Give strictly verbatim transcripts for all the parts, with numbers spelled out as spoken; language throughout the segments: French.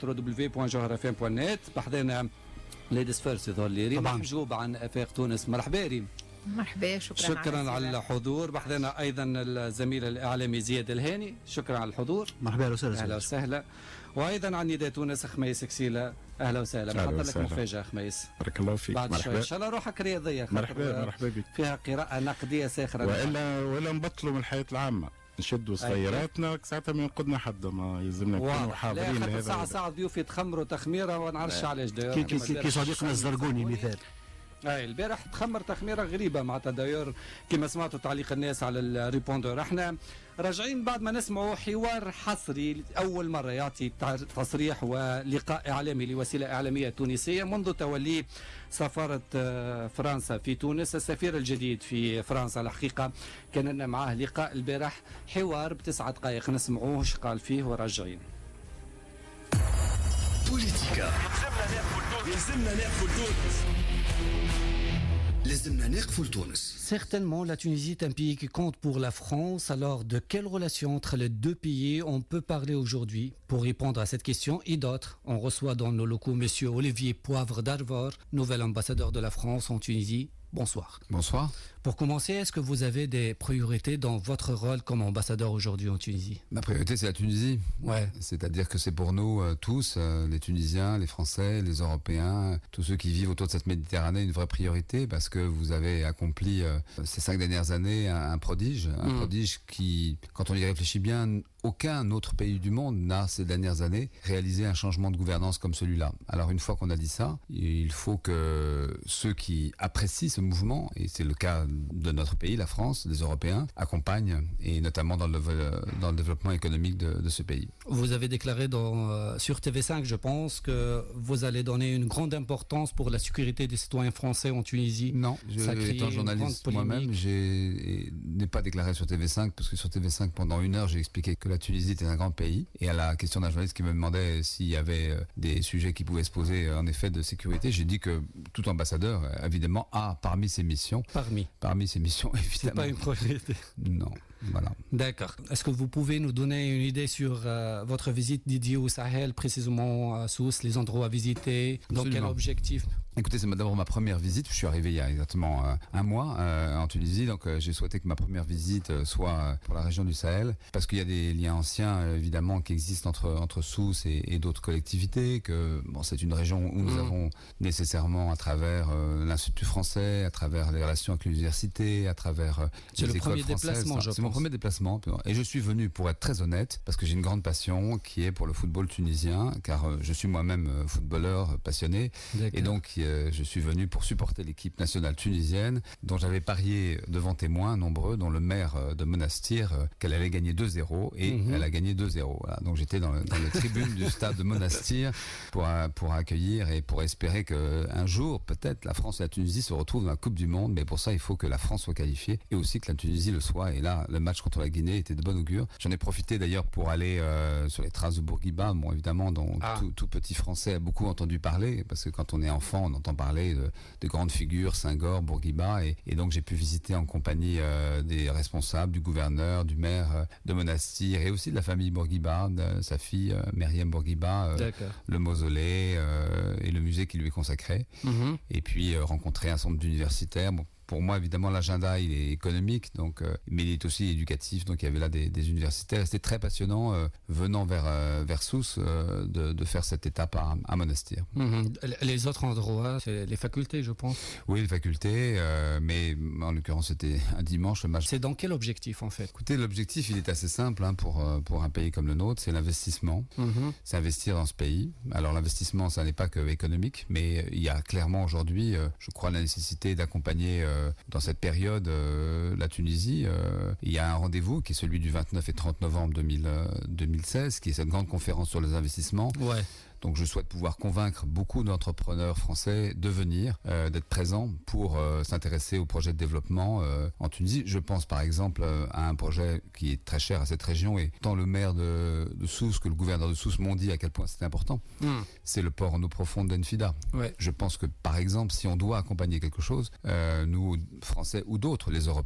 دبليو دبليو بوان جوهر اف ام بوان نت. بحضرنا ليديز فيرست يظهر لي ريم محجوب عن افاق تونس. مرحبا ريم. مرحبا. شكرا شكرا على الحضور. بحضرنا ايضا الزميل الاعلامي زياد الهاني. شكرا على الحضور. مرحبا وسهلا. اهلا وسهلا. وايضا عن نداء تونس خميس كسيله. اهلا وسهلا. بحضر لك مفاجاه خميس. بارك الله فيك. بعد شوي ان شاء الله روحك رياضيه. مرحبا مرحبا بك. فيها قراءه نقديه ساخره. والا ولا نبطلوا من الحياه العامه. نشدوا صغيراتنا ساعتها ما ينقذنا حد. ما يلزمنا نكونوا حاضرين لهذا. ساعه ساعه ضيوف يتخمروا تخميره وما نعرفش علاش. كي كي كي صديقنا الزرقوني مثال. اي البارح تخمر تخميره غريبه معناتها. دايور كما سمعتوا تعليق الناس على الريبوندور. احنا راجعين بعد ما نسمعوا حوار حصري اول مره يعطي تصريح ولقاء اعلامي لوسيله اعلاميه تونسيه منذ تولي سفاره فرنسا في تونس. السفير الجديد في فرنسا الحقيقه كان لنا معاه لقاء البارح، حوار بتسعة دقائق نسمعوه ايش قال فيه وراجعين. بوليتيكا. لازمنا نقفل تونس. Certainement, la Tunisie est un pays qui compte pour la France. Alors, de quelle relation entre les deux pays on peut parler aujourd'hui? Pour répondre à cette question et d'autres, on reçoit dans nos locaux Monsieur Olivier Poivre d'Arvor, nouvel ambassadeur de la France en Tunisie. Bonsoir. Bonsoir. Pour commencer, est-ce que vous avez des priorités dans votre rôle comme ambassadeur aujourd'hui en Tunisie? Ma priorité, c'est la Tunisie. Ouais. C'est-à-dire que c'est pour nous euh, tous, euh, les Tunisiens, les Français, les Européens, tous ceux qui vivent autour de cette Méditerranée, une vraie priorité parce que vous avez accompli euh, ces cinq dernières années un, un prodige, un mmh. prodige qui, quand on y réfléchit bien, aucun autre pays du monde n'a ces dernières années réalisé un changement de gouvernance comme celui-là. Alors une fois qu'on a dit ça, il faut que ceux qui apprécient ce mouvement, et c'est le cas de notre pays, la France, des Européens, accompagnent, et notamment dans le, dans le développement économique de, de ce pays. Vous avez déclaré dans, euh, sur T V cinq, je pense, que vous allez donner une grande importance pour la sécurité des citoyens français en Tunisie. Non, je, étant journaliste moi-même, je n'ai pas déclaré sur T V cinq, parce que sur T V cinq, pendant une heure, j'ai expliqué que la Tunisie était un grand pays, et à la question d'un journaliste qui me demandait s'il y avait des sujets qui pouvaient se poser en effet de sécurité, j'ai dit que tout ambassadeur, évidemment, a parmi ses missions, parmi, parmi ses missions, évidemment. C'est pas une priorité. Non, voilà. D'accord. Est-ce que vous pouvez nous donner une idée sur euh, votre visite dédiée au Sahel, précisément à Sousse, les endroits à visiter, dans quel objectif? Écoutez, c'est d'abord ma première visite. Je suis arrivé il y a exactement euh, un mois euh, en Tunisie, donc euh, j'ai souhaité que ma première visite euh, soit euh, pour la région du Sahel, parce qu'il y a des liens anciens euh, évidemment qui existent entre entre Sousse et, et d'autres collectivités. Que bon, c'est une région où nous mmh. avons nécessairement, à travers euh, l'Institut français, à travers les relations avec l'université, à travers euh, c'est les le écoles premier françaises. Déplacement, je c'est pense. mon premier déplacement, et je suis venu pour être très honnête, parce que j'ai une grande passion qui est pour le football tunisien, car euh, je suis moi-même euh, footballeur passionné, et donc euh, je suis venu pour supporter l'équipe nationale tunisienne, dont j'avais parié devant témoins nombreux, dont le maire euh, de Monastir, euh, qu'elle allait gagner deux zéro, et mm-hmm. elle a gagné deux zéro. Voilà. Donc j'étais dans, le, dans les tribunes du stade de Monastir pour, euh, pour accueillir et pour espérer qu'un jour, peut-être, la France et la Tunisie se retrouvent dans la Coupe du Monde, mais pour ça, il faut que la France soit qualifiée, et aussi que la Tunisie le soit, et là, le match contre la Guinée était de bon augure. J'en ai profité d'ailleurs pour aller euh, sur les traces de Bourguiba, bon évidemment dont ah. tout, tout petit français a beaucoup entendu parler, parce que quand on est enfant on entend parler de, de grandes figures, Senghor, Bourguiba, et, et donc j'ai pu visiter en compagnie euh, des responsables, du gouverneur, du maire euh, de Monastir, et aussi de la famille Bourguiba, de sa fille euh, Myriam Bourguiba, euh, le mausolée euh, et le musée qui lui est consacré, mm-hmm. et puis euh, rencontrer un certain nombre d'universitaires. Bon, pour moi, évidemment, l'agenda, il est économique, donc, euh, mais il est aussi éducatif. Donc, il y avait là des, des universitaires. C'était très passionnant, euh, venant vers, euh, vers Sousse, euh, de, de faire cette étape à, à Monastir. Mmh. Les autres endroits, c'est les facultés, je pense. Oui, les facultés, euh, mais en l'occurrence, c'était un dimanche. Le match. C'est dans quel objectif, en fait? Écoutez, l'objectif, il est assez simple hein, pour, pour un pays comme le nôtre, c'est l'investissement. Mmh. C'est investir dans ce pays. Alors, l'investissement, ça n'est pas que économique, mais il y a clairement aujourd'hui, euh, je crois, la nécessité d'accompagner euh, dans cette période, euh, la Tunisie, euh, il y a un rendez-vous qui est celui du vingt-neuf et trente novembre deux mille seize, qui est cette grande conférence sur les investissements. Ouais. Donc je souhaite pouvoir convaincre beaucoup d'entrepreneurs français de venir, euh, d'être présents pour euh, s'intéresser aux projets de développement euh, en Tunisie. Je pense par exemple euh, à un projet qui est très cher à cette région, et tant le maire de, de Sousse que le gouverneur de Sousse m'ont dit à quel point c'était important. Mmh. C'est le port en eau profonde d'Enfida. Ouais. Je pense que par exemple, si on doit accompagner quelque chose, euh, nous Français ou d'autres, les Européens,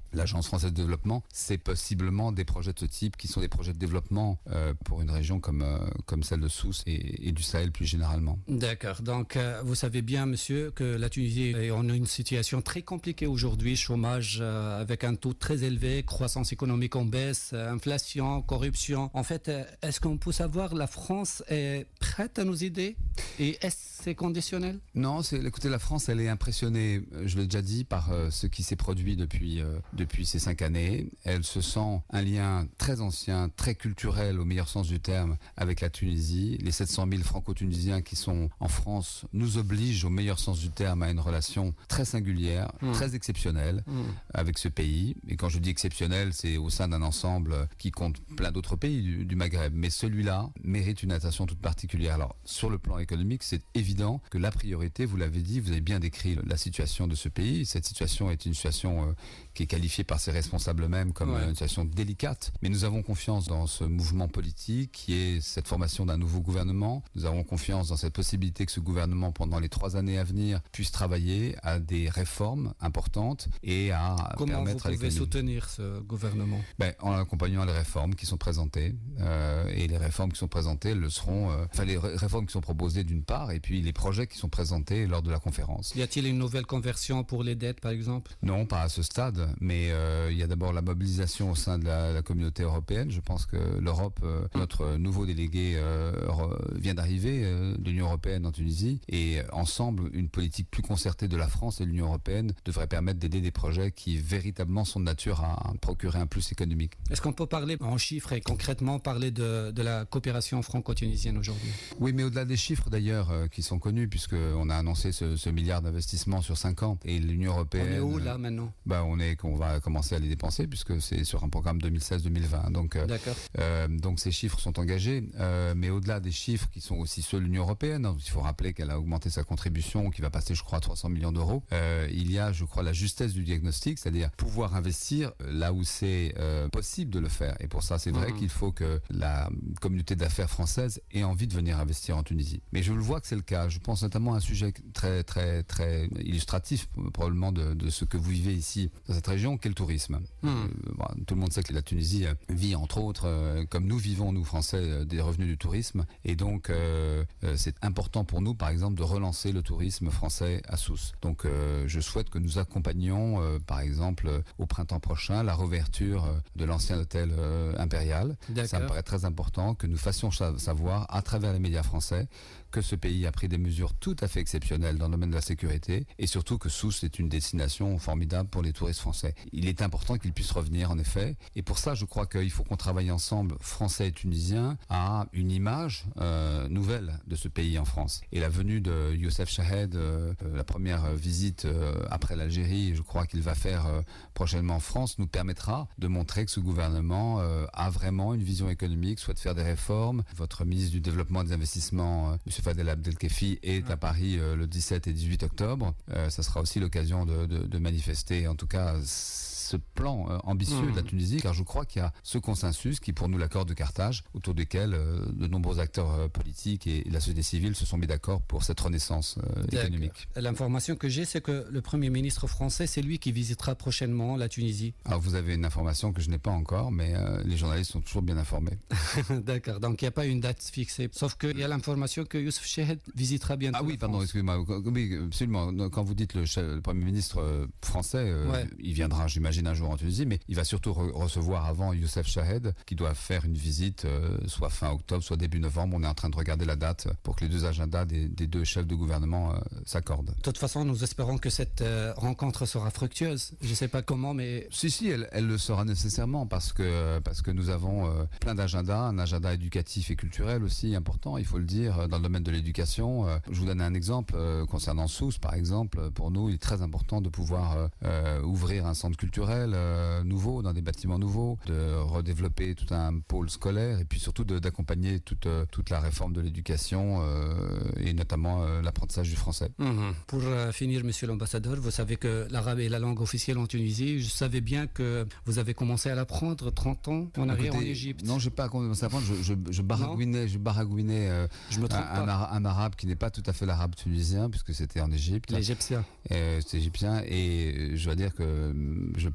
l'Agence française de développement, c'est possiblement des projets de ce type qui sont des projets de développement euh, pour une région comme, euh, comme celle de Sousse et, et du Sahel plus généralement. D'accord. Donc, euh, vous savez bien, monsieur, que la Tunisie est en une situation très compliquée aujourd'hui, chômage euh, avec un taux très élevé, croissance économique en baisse, euh, inflation, corruption. En fait, euh, est-ce qu'on peut savoir la France est prête à nous aider et est-ce que c'est conditionnel? Non, c'est, écoutez, la France, elle est impressionnée, je l'ai déjà dit, par euh, ce qui s'est produit depuis, euh, depuis ces cinq années. Elle se sent un lien très ancien, très culturel au meilleur sens du terme avec la Tunisie. Les sept cent mille franco-tunisiens qui sont en France nous obligent au meilleur sens du terme à une relation très singulière, mmh. très exceptionnelle mmh. avec ce pays. Et quand je dis exceptionnel, c'est au sein d'un ensemble qui compte plein d'autres pays du, du Maghreb. Mais celui-là mérite une attention toute particulière. Alors, sur le plan économique, c'est évident que la priorité, vous l'avez dit, vous avez bien décrit la situation de ce pays. Cette situation est une situation euh, qui est qualifiée par ses responsables eux-mêmes comme ouais. une situation délicate. Mais nous avons confiance dans ce mouvement politique qui est cette formation d'un nouveau gouvernement. Nous avons confiance dans cette possibilité que ce gouvernement, pendant les trois années à venir, puisse travailler à des réformes importantes et à Comment permettre à l'économie. Comment vous pouvez soutenir ce gouvernement? Ben, en accompagnant les réformes qui sont présentées. Euh, et les réformes qui sont présentées le seront... Euh, enfin, les ré- réformes qui sont proposées d'une part, et puis les projets qui sont présentés lors de la conférence. Y a-t-il une nouvelle conversion pour les dettes, par exemple? Non, pas à ce stade, mais euh, il y a d'abord la mobilisation au sein de la, la communauté européenne. Je pense que l'Europe, euh, notre nouveau délégué euh, vient d'arriver euh, de l'Union européenne en Tunisie, et ensemble, une politique plus concertée de la France et de l'Union européenne devrait permettre d'aider des projets qui véritablement sont de nature à procurer un plus économique. Est-ce qu'on peut parler en chiffres et concrètement parler de, de la coopération franco-tunisienne aujourd'hui? Oui, mais au-delà des chiffres d'ailleurs euh, qui sont connus, puisqu'on a annoncé ce, ce milliard d'investissements sur cinq ans, et l'Union européenne... On est où là maintenant? Bah, on est qu'on va commencer à les dépenser puisque c'est sur un programme deux mille seize deux mille vingt. Donc, euh, D'accord. Euh, donc ces chiffres sont engagés, euh, mais au-delà des chiffres qui sont aussi ceux de l'Union européenne, hein, il faut rappeler qu'elle a augmenté sa contribution, qui va passer, je crois, à trois cents millions d'euros. Euh, il y a, je crois, la justesse du diagnostic, c'est-à-dire pouvoir investir là où c'est euh, possible de le faire. Et pour ça, c'est vrai mmh. qu'il faut que la communauté d'affaires française ait envie de venir investir en Tunisie. Mais je le vois que c'est le cas. Je pense notamment à un sujet très, très, très illustratif, probablement de, de ce que vous vivez ici dans cette région, qu'est le tourisme. Mmh. Euh, bon, tout le monde sait que la Tunisie vit, entre autres, euh, comme nous vivons, nous Français, euh, des revenus du tourisme. Et donc, euh, euh, c'est important pour nous, par exemple, de relancer le tourisme français à Sousse. Donc, euh, je souhaite que nous accompagnions, euh, par exemple, euh, au printemps prochain, la réouverture euh, de l'ancien hôtel euh, impérial. D'accord. Ça me paraît très important que nous fassions savoir, à travers les médias français, que ce pays a pris des mesures tout à fait exceptionnelles dans le domaine de la sécurité, et surtout que Sousse est une destination formidable pour les touristes français. Il est important qu'ils puissent revenir, en effet, et pour ça, je crois qu'il faut qu'on travaille ensemble, Français et Tunisiens, à une image euh, nouvelle de ce pays en France. Et la venue de Youssef Chahed, euh, la première visite euh, après l'Algérie, je crois qu'il va faire euh, prochainement en France, nous permettra de montrer que ce gouvernement euh, a vraiment une vision économique, souhaite faire des réformes. Votre ministre du Développement et des Investissements, euh, M. Fadel Abdelkefi, est à Paris euh, le dix-sept et dix-huit octobre. Euh, ça sera aussi l'occasion de, de, de manifester, en tout cas, ce plan euh, ambitieux mmh. de la Tunisie, car je crois qu'il y a ce consensus qui, pour nous, l'accord de Carthage, autour duquel euh, de nombreux acteurs euh, politiques et, et la société civile se sont mis d'accord pour cette renaissance euh, économique. L'information que j'ai, c'est que le Premier ministre français, c'est lui qui visitera prochainement la Tunisie. Alors, vous avez une information que je n'ai pas encore, mais euh, les journalistes sont toujours bien informés. D'accord, donc il n'y a pas une date fixée. Sauf qu'il y a l'information que Youssef Chahed visitera bientôt. Ah oui, pardon, excusez-moi. Oui, absolument. Quand vous dites le, chef, le Premier ministre français, euh, ouais. il viendra, j'imagine, un jour en Tunisie, mais il va surtout re- recevoir avant Youssef Chahed, qui doit faire une visite euh, soit fin octobre, soit début novembre. On est en train de regarder la date pour que les deux agendas des, des deux chefs de gouvernement euh, s'accordent. De toute façon, nous espérons que cette euh, rencontre sera fructueuse. Je ne sais pas comment, mais... Si, si, elle, elle le sera nécessairement, parce que, parce que nous avons euh, plein d'agendas, un agenda éducatif et culturel aussi important, il faut le dire, dans le domaine de l'éducation. Euh, je vous donne un exemple, euh, concernant Sousse, par exemple. Pour nous, il est très important de pouvoir euh, euh, ouvrir un centre culturel euh, nouveau, dans des bâtiments nouveaux, de redévelopper tout un pôle scolaire, et puis surtout de, d'accompagner toute, euh, toute la réforme de l'éducation, euh, et notamment euh, l'apprentissage du français. Mmh. Pour euh, finir, monsieur l'ambassadeur, vous savez que l'arabe est la langue officielle en Tunisie. Je savais bien que vous avez commencé à l'apprendre trente ans en arrière en Égypte. Non, je n'ai pas commencé à apprendre, je, je, je baragouinais, je baragouinais euh, je me trompe un, pas. un, un arabe qui n'est pas tout à fait l'arabe tunisien, puisque c'était en Égypte. L'Égyptien. Euh, c'est égyptien, et je dois dire que je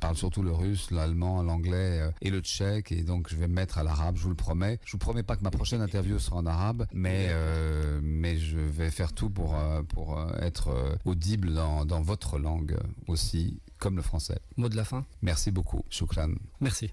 parle surtout le russe, l'allemand, l'anglais et le tchèque, et donc je vais me mettre à l'arabe, je vous le promets. Je vous promets pas que ma prochaine interview sera en arabe, mais euh, mais je vais faire tout pour pour être audible dans dans votre langue aussi, comme le français. Mot de la fin. Merci beaucoup. Shukran. Merci.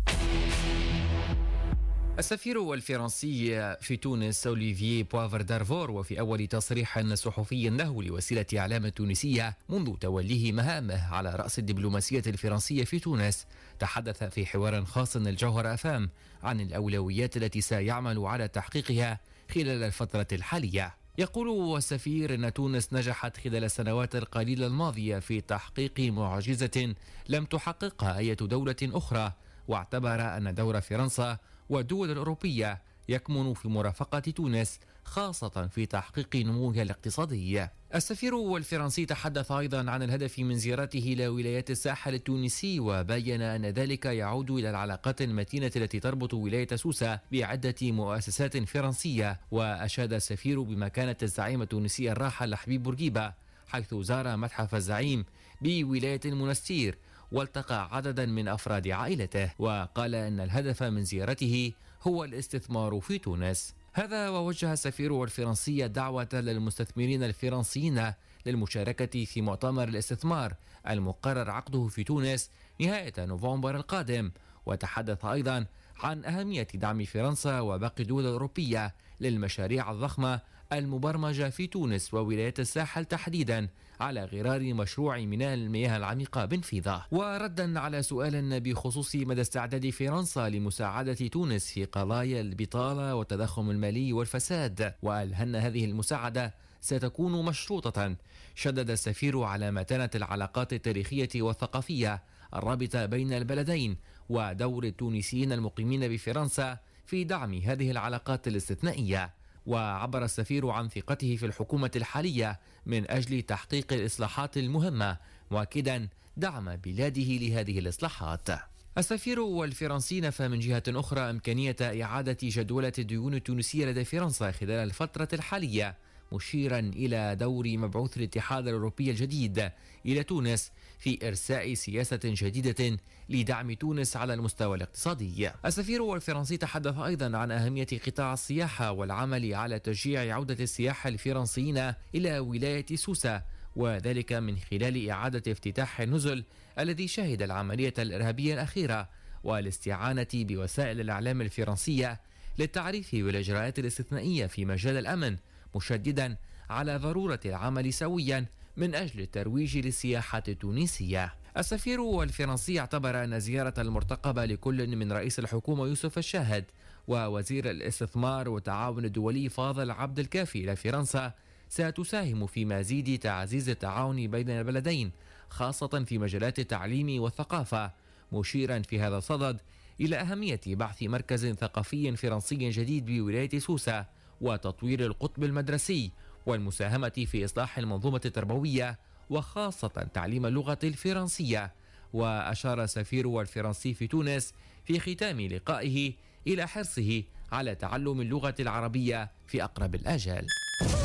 السفير الفرنسي في تونس أوليفييه بوافر دارفور، وفي أول تصريح صحفي له لوسيلة إعلام تونسية منذ توليه مهامه على رأس الدبلوماسية الفرنسية في تونس، تحدث في حوار خاص الجوهر أفام عن الأولويات التي سيعمل على تحقيقها خلال الفترة الحالية. يقول السفير أن تونس نجحت خلال السنوات القليلة الماضية في تحقيق معجزة لم تحققها أي دولة أخرى، واعتبر أن دور فرنسا والدول الأوروبية يكمن في مرافقة تونس خاصة في تحقيق نموها الاقتصادي. السفير الفرنسي تحدث أيضا عن الهدف من زيارته إلى ولايات الساحل التونسي، وبين أن ذلك يعود إلى العلاقات المتينة التي تربط ولاية سوسة بعدة مؤسسات فرنسية. وأشاد السفير بمكانة الزعيم التونسي الراحل حبيب بورقيبة، حيث زار متحف الزعيم بولاية المنستير والتقى عددا من أفراد عائلته، وقال أن الهدف من زيارته هو الاستثمار في تونس. هذا ووجه السفير الفرنسي دعوة للمستثمرين الفرنسيين للمشاركة في مؤتمر الاستثمار المقرر عقده في تونس نهاية نوفمبر القادم، وتحدث أيضا عن أهمية دعم فرنسا وباقي الدول الأوروبية للمشاريع الضخمة المبرمجة في تونس وولايات الساحل تحديدا على غرار مشروع ميناء المياه العميقة بنفيذة. وردا على سؤال بخصوص مدى استعداد فرنسا لمساعدة تونس في قضايا البطالة والتضخم المالي والفساد، وقال أن هذه المساعدة ستكون مشروطة، شدد السفير على متانة العلاقات التاريخية والثقافية الرابطة بين البلدين ودور التونسيين المقيمين بفرنسا في دعم هذه العلاقات الاستثنائية. وعبر السفير عن ثقته في الحكومة الحالية من أجل تحقيق الإصلاحات المهمة، مؤكدا دعم بلاده لهذه الإصلاحات. السفير الفرنسي نفى من جهة أخرى إمكانية إعادة جدولة الديون التونسية لدى فرنسا خلال الفترة الحالية، مشيرا إلى دور مبعوث الاتحاد الأوروبي الجديد إلى تونس في إرساء سياسة جديدة لدعم تونس على المستوى الاقتصادي. السفير الفرنسي تحدث أيضا عن أهمية قطاع السياحة والعمل على تشجيع عودة السياح الفرنسيين إلى ولاية سوسة، وذلك من خلال إعادة افتتاح النزل الذي شهد العملية الإرهابية الأخيرة، والاستعانة بوسائل الإعلام الفرنسية للتعريف بالإجراءات الاستثنائية في مجال الأمن، مشددا على ضرورة العمل سويا من أجل الترويج للسياحة التونسية. السفير الفرنسي اعتبر أن زيارة المرتقبة لكل من رئيس الحكومة يوسف الشاهد ووزير الاستثمار والتعاون الدولي فاضل عبد الكافي إلى فرنسا ستساهم في مزيد تعزيز التعاون بين البلدين، خاصة في مجالات التعليم والثقافة، مشيرا في هذا الصدد إلى أهمية بعث مركز ثقافي فرنسي جديد بولاية سوسة وتطوير القطب المدرسي والمساهمة في إصلاح المنظومة التربوية وخاصة تعليم اللغة الفرنسية. وأشار السفير الفرنسي في تونس في ختام لقائه إلى حرصه على تعلم اللغة العربية في أقرب الآجال.